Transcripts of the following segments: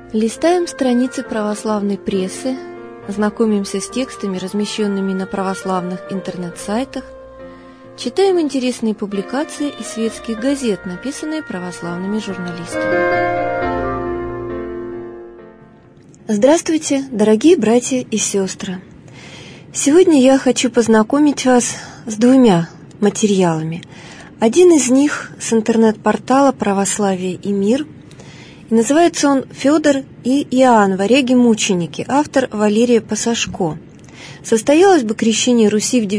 Листаем страницы православной прессы, знакомимся с текстами, размещенными на православных интернет-сайтах, читаем интересные публикации из светских газет, написанные православными журналистами. Здравствуйте, дорогие братья и сестры! Сегодня я хочу познакомить вас с двумя материалами. Один из них с интернет-портала «Православие и мир», и называется он «Федор и Иоанн, варяги-мученики», автор Валерия Посашко. Состоялось бы крещение Руси в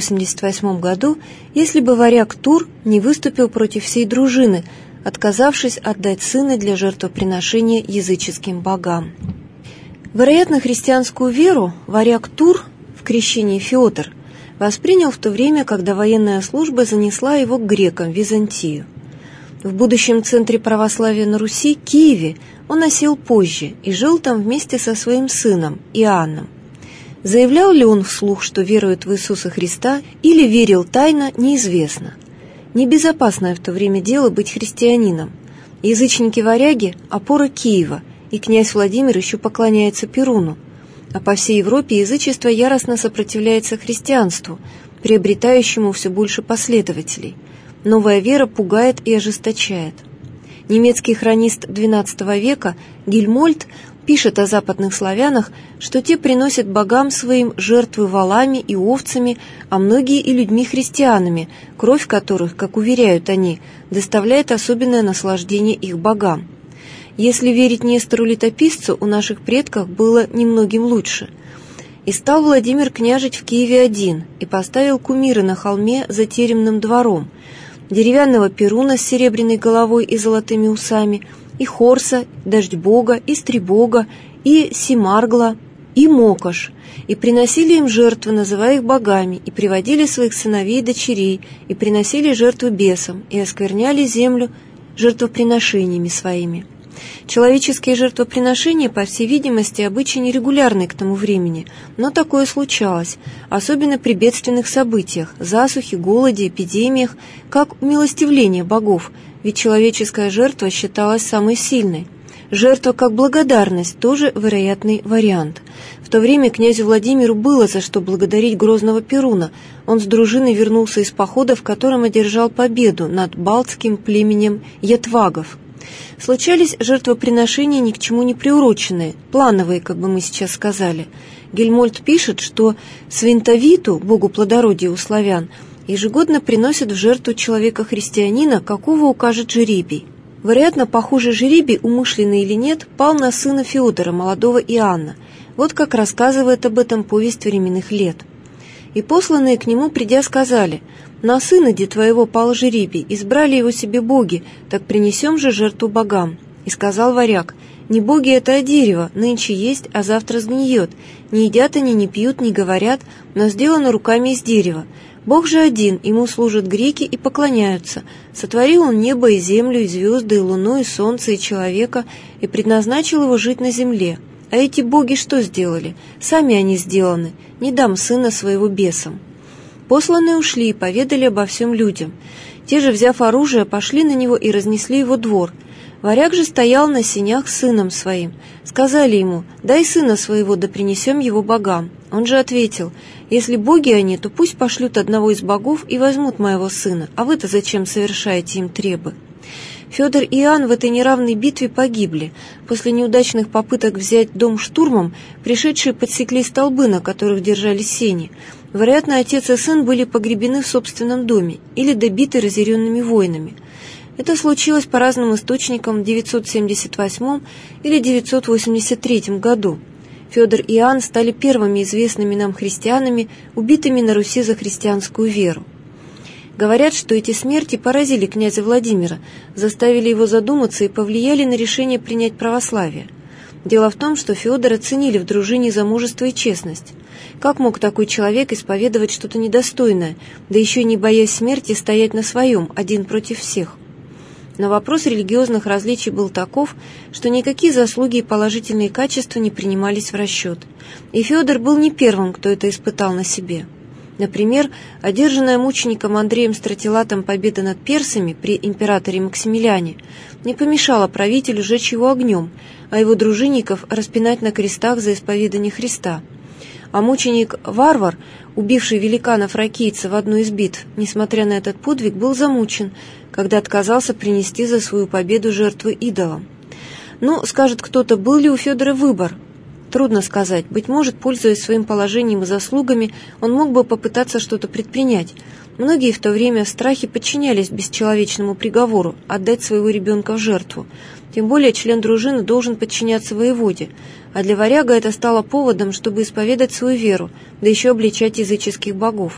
988 году, если бы варяг Тур не выступил против всей дружины, отказавшись отдать сына для жертвоприношения языческим богам. Вероятно, христианскую веру варяг Тур в крещении Феодор воспринял в то время, когда военная служба занесла его к грекам, в Византию. В будущем центре православия на Руси, Киеве, он осел позже и жил там вместе со своим сыном Иоанном. Заявлял ли он вслух, что верует в Иисуса Христа, или верил тайно, неизвестно. Небезопасное в то время дело быть христианином. Язычники-варяги – опора Киева, и князь Владимир еще поклоняется Перуну. А по всей Европе язычество яростно сопротивляется христианству, приобретающему все больше последователей. Новая вера пугает и ожесточает. Немецкий хронист XII века Гельмольд пишет о западных славянах, что те приносят богам своим жертвы волами и овцами, а многие и людьми-христианами, кровь которых, как уверяют они, доставляет особенное наслаждение их богам. Если верить Нестору-летописцу, у наших предков было немногим лучше. И стал Владимир княжить в Киеве один, и поставил кумиры на холме за теремным двором, деревянного Перуна с серебряной головой и золотыми усами, и Хорса, Дождь-бога, и Стребога, и Семаргла, и Мокош, и приносили им жертвы, называя их богами, и приводили своих сыновей и дочерей, и приносили жертвы бесам, и оскверняли землю жертвоприношениями своими. Человеческие жертвоприношения, по всей видимости, обычай нерегулярный к тому времени, но такое случалось, особенно при бедственных событиях, засухе, голоде, эпидемиях, как умилостивление богов, ведь человеческая жертва считалась самой сильной. Жертва как благодарность – тоже вероятный вариант. В то время князю Владимиру было за что благодарить грозного Перуна. Он с дружиной вернулся из похода, в котором одержал победу над балтским племенем ятвагов. Случались жертвоприношения ни к чему не приуроченные, плановые, как бы мы сейчас сказали. Гельмольд пишет, что Свинтовиту, богу плодородия у славян, ежегодно приносят в жертву человека-христианина, какого укажет жребий. Вероятно, похожий жребий, умышленный или нет, пал на сына Феодора, молодого Иоанна. Вот как рассказывает об этом повесть временных лет. «И посланные к нему, придя, сказали: на сына де твоего пал жребий, избрали его себе боги, так принесем же жертву богам. И сказал варяг: не боги это, а дерево, нынче есть, а завтра сгниет. Не едят они, не пьют, не говорят, но сделано руками из дерева. Бог же один, ему служат греки и поклоняются. Сотворил он небо и землю, и звезды, и луну, и солнце, и человека, и предназначил его жить на земле. А эти боги что сделали? Сами они сделаны. Не дам сына своего бесам». Посланные ушли и поведали обо всем людям. Те же, взяв оружие, пошли на него и разнесли его двор. Варяг же стоял на сенях с сыном своим. Сказали ему: «Дай сына своего, да принесем его богам». Он же ответил: «Если боги они, то пусть пошлют одного из богов и возьмут моего сына, а вы-то зачем совершаете им требы?» Федор и Иоанн в этой неравной битве погибли. После неудачных попыток взять дом штурмом, пришедшие подсекли столбы, на которых держались сени. Вероятно, отец и сын были погребены в собственном доме или добиты разъяренными воинами. Это случилось по разным источникам в 978 или 983 году. Федор и Иоанн стали первыми известными нам христианами, убитыми на Руси за христианскую веру. Говорят, что эти смерти поразили князя Владимира, заставили его задуматься и повлияли на решение принять православие. Дело в том, что Феодора ценили в дружине за мужество и честность. Как мог такой человек исповедовать что-то недостойное, да еще и не боясь смерти стоять на своем, один против всех? Но вопрос религиозных различий был таков, что никакие заслуги и положительные качества не принимались в расчет. И Феодор был не первым, кто это испытал на себе. Например, одержанная мучеником Андреем Стратилатом победа над персами при императоре Максимилиане не помешала правителю сжечь его огнем, а его дружинников распинать на крестах за исповедание Христа. А мученик-варвар, убивший великана-фракийца в одну из битв, несмотря на этот подвиг, был замучен, когда отказался принести за свою победу жертвы идолам. Ну, скажет кто-то, был ли у Федора выбор? Трудно сказать. Быть может, пользуясь своим положением и заслугами, он мог бы попытаться что-то предпринять. Многие в то время в страхе подчинялись бесчеловечному приговору отдать своего ребенка в жертву. Тем более член дружины должен подчиняться воеводе, а для варяга это стало поводом, чтобы исповедать свою веру, да еще обличать языческих богов.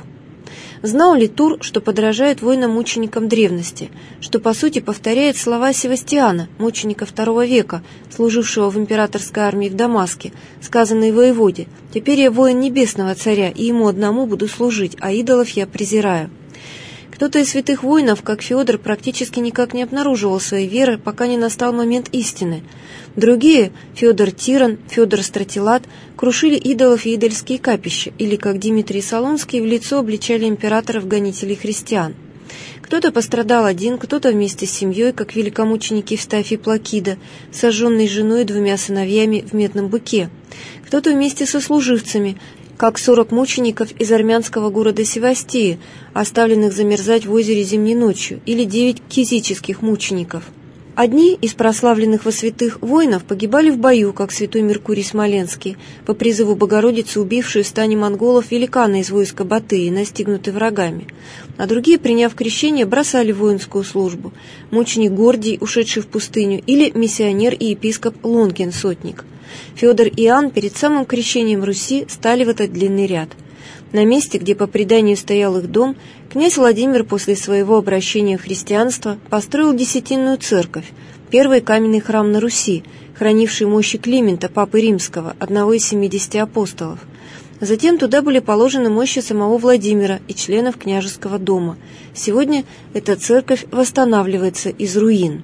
Знал ли Тур, что подражает воинам-мученикам древности, что по сути повторяет слова Севастиана, мученика II века, служившего в императорской армии в Дамаске, сказанные воеводе: «Теперь я воин небесного царя, и ему одному буду служить, а идолов я презираю». Кто-то из святых воинов, как Феодор, практически никак не обнаруживал своей веры, пока не настал момент истины. Другие, Феодор Тиран, Феодор Стратилат, крушили идолов и идольские капища, или, как Дмитрий Солунский, в лицо обличали императоров-гонителей христиан. Кто-то пострадал один, кто-то вместе с семьей, как великомученик Евстафий Плакида, сожженный женой и 2 сыновьями в медном быке. Кто-то вместе со служивцами, как 40 мучеников из армянского города Севастии, оставленных замерзать в озере зимней ночью, или 9 кизических мучеников. Одни из прославленных во святых воинов погибали в бою, как святой Меркурий Смоленский, по призыву Богородицы, убившую в стане монголов великана из войска Батыя, настигнутый врагами. А другие, приняв крещение, бросали воинскую службу. Мученик Гордий, ушедший в пустыню, или миссионер и епископ Лонкин, сотник. Федор и Иоанн перед самым крещением Руси стали в этот длинный ряд. На месте, где по преданию стоял их дом, князь Владимир после своего обращения в христианство построил Десятинную церковь, первый каменный храм на Руси, хранивший мощи Климента, папы римского, одного из 70 апостолов. Затем туда были положены мощи самого Владимира и членов княжеского дома. Сегодня эта церковь восстанавливается из руин.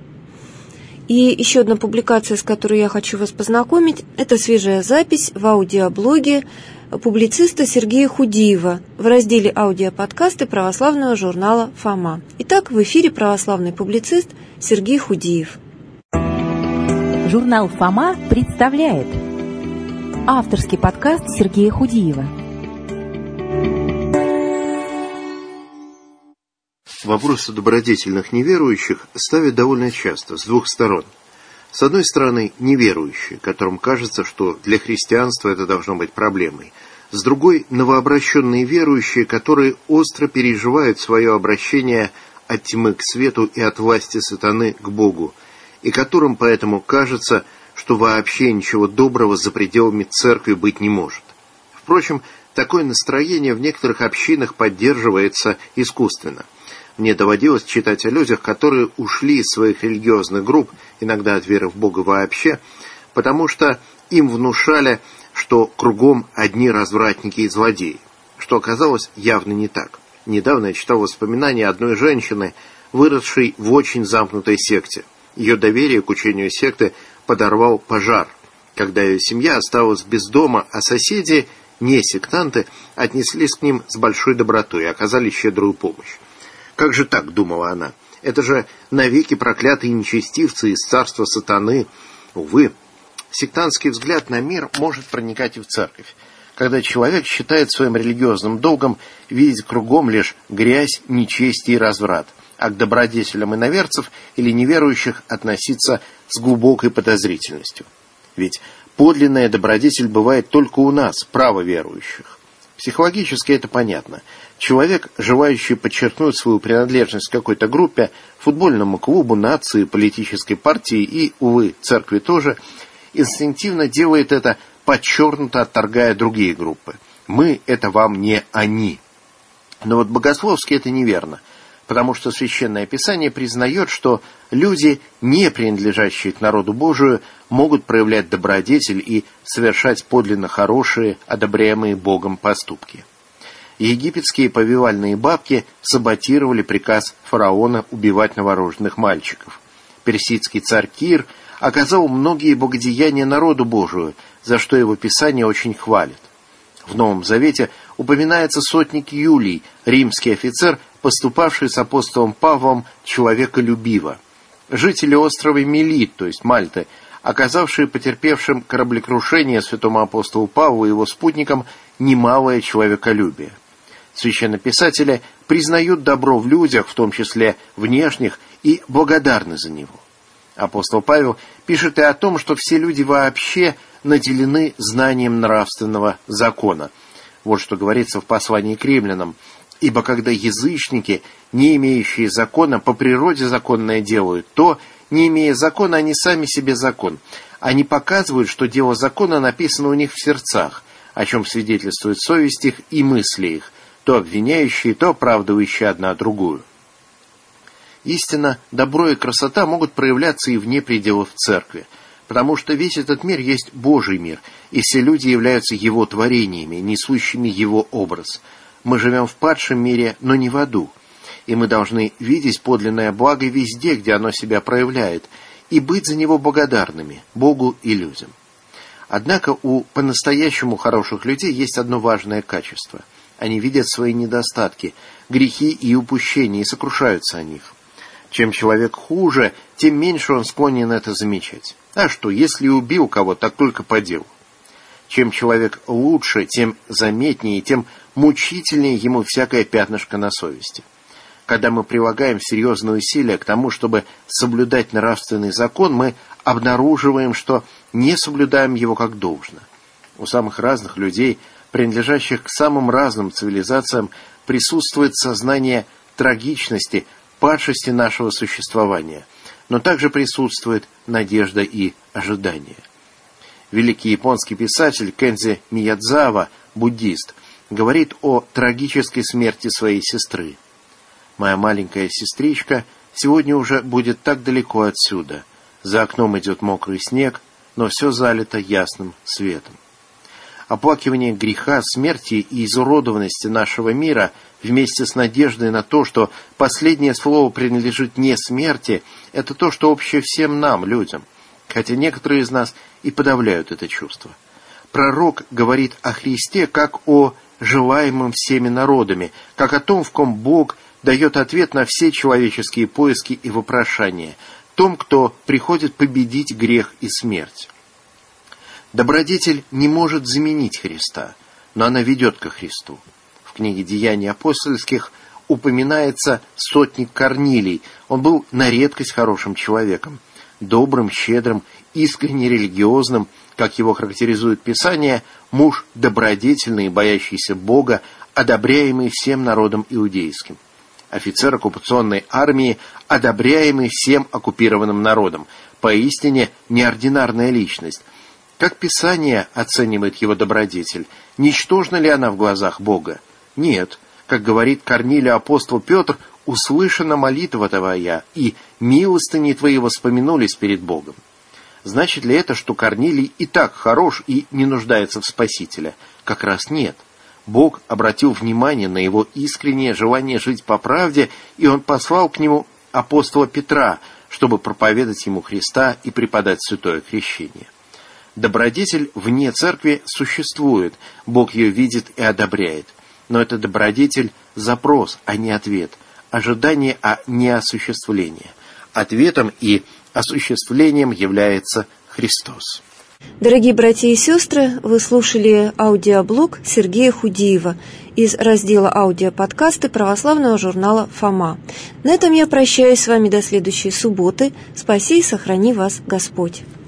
И еще одна публикация, с которой я хочу вас познакомить, это свежая запись в аудиоблоге публициста Сергея Худиева в разделе «Аудиоподкасты» православного журнала «Фома». Итак, в эфире православный публицист Сергей Худиев. Журнал «Фома» представляет авторский подкаст Сергея Худиева. Вопросы добродетельных неверующих ставят довольно часто, с 2 сторон. С одной стороны, неверующие, которым кажется, что для христианства это должно быть проблемой. С другой, новообращенные верующие, которые остро переживают свое обращение от тьмы к свету и от власти сатаны к Богу, и которым поэтому кажется, что вообще ничего доброго за пределами церкви быть не может. Впрочем, такое настроение в некоторых общинах поддерживается искусственно. Мне доводилось читать о людях, которые ушли из своих религиозных групп, иногда от веры в Бога вообще, потому что им внушали, что кругом одни развратники и злодеи, что оказалось явно не так. Недавно я читал воспоминания одной женщины, выросшей в очень замкнутой секте. Ее доверие к учению секты подорвал пожар, когда ее семья осталась без дома, а соседи, не сектанты, отнеслись к ним с большой добротой и оказали щедрую помощь. Как же так, думала она, это же навеки проклятые нечестивцы из царства сатаны. Увы, сектантский взгляд на мир может проникать и в церковь, когда человек считает своим религиозным долгом видеть кругом лишь грязь, нечестие и разврат, а к добродетелям иноверцев или неверующих относиться с глубокой подозрительностью. Ведь подлинная добродетель бывает только у нас, правоверующих. Психологически это понятно. Человек, желающий подчеркнуть свою принадлежность к какой-то группе, футбольному клубу, нации, политической партии и, увы, церкви тоже, инстинктивно делает это, подчеркнуто отторгая другие группы. Мы – это вам не они. Но вот богословски это неверно, потому что Священное Писание признает, что люди, не принадлежащие к народу Божию, могут проявлять добродетель и совершать подлинно хорошие, одобряемые Богом поступки. Египетские повивальные бабки саботировали приказ фараона убивать новорожденных мальчиков. Персидский царь Кир оказал многие благодеяния народу Божию, за что его Писание очень хвалит. В Новом Завете упоминается сотник Юлий, римский офицер, поступавший с апостолом Павлом человеколюбиво. Жители острова Мелит, то есть Мальты, оказавшие потерпевшим кораблекрушение святому апостолу Павлу и его спутникам немалое человеколюбие. Священнописатели признают добро в людях, в том числе внешних, и благодарны за него. Апостол Павел пишет и о том, что все люди вообще наделены знанием нравственного закона. Вот что говорится в послании к римлянам. «Ибо когда язычники, не имеющие закона, по природе законное делают, то, не имея закона, они сами себе закон. Они показывают, что дело закона написано у них в сердцах, о чем свидетельствует совесть их и мысли их, то обвиняющие, то оправдывающие одна другую». Истина, добро и красота могут проявляться и вне пределов церкви, потому что весь этот мир есть Божий мир, и все люди являются Его творениями, несущими Его образ. Мы живем в падшем мире, но не в аду, и мы должны видеть подлинное благо везде, где оно себя проявляет, и быть за него благодарными, Богу и людям. Однако у по-настоящему хороших людей есть одно важное качество. Они видят свои недостатки, грехи и упущения и сокрушаются о них. Чем человек хуже, тем меньше он склонен это замечать. А что, если убил кого, так только по делу. Чем человек лучше, тем заметнее, тем мучительнее ему всякое пятнышко на совести. Когда мы прилагаем серьезные усилия к тому, чтобы соблюдать нравственный закон, мы обнаруживаем, что не соблюдаем его как должно. У самых разных людей, принадлежащих к самым разным цивилизациям, присутствует сознание трагичности, падшести нашего существования, но также присутствует надежда и ожидание. Великий японский писатель Кензи Миядзава, буддист, говорит о трагической смерти своей сестры. «Моя маленькая сестричка сегодня уже будет так далеко отсюда. За окном идет мокрый снег, но все залито ясным светом». Оплакивание греха, смерти и изуродованности нашего мира вместе с надеждой на то, что последнее слово принадлежит не смерти, это то, что общее всем нам, людям, хотя некоторые из нас и подавляют это чувство. Пророк говорит о Христе как о желаемом всеми народами, как о том, в ком Бог дает ответ на все человеческие поиски и вопрошания, том, кто приходит победить грех и смерть. Добродетель не может заменить Христа, но она ведет ко Христу. В книге «Деяний апостольских» упоминается сотник Корнилий. Он был на редкость хорошим человеком, добрым, щедрым, искренне религиозным, как его характеризует Писание, муж добродетельный и боящийся Бога, одобряемый всем народом иудейским. Офицер оккупационной армии, одобряемый всем оккупированным народом. Поистине неординарная личность. Как Писание оценивает его добродетель? Ничтожна ли она в глазах Бога? Нет. Как говорит Корнилию апостол Петр, «Услышана молитва твоя, и милостыни твои воспомянулись перед Богом». Значит ли это, что Корнилий и так хорош и не нуждается в Спасителя? Как раз нет. Бог обратил внимание на его искреннее желание жить по правде, и он послал к нему апостола Петра, чтобы проповедать ему Христа и преподать святое крещение. Добродетель вне церкви существует, Бог ее видит и одобряет. Но это добродетель – запрос, а не ответ, ожидание, а не осуществление. Ответом и осуществлением является Христос. Дорогие братья и сестры, вы слушали аудиоблог Сергея Худиева из раздела «Аудиоподкасты» православного журнала «Фома». На этом я прощаюсь с вами до следующей субботы. Спаси и сохрани вас Господь.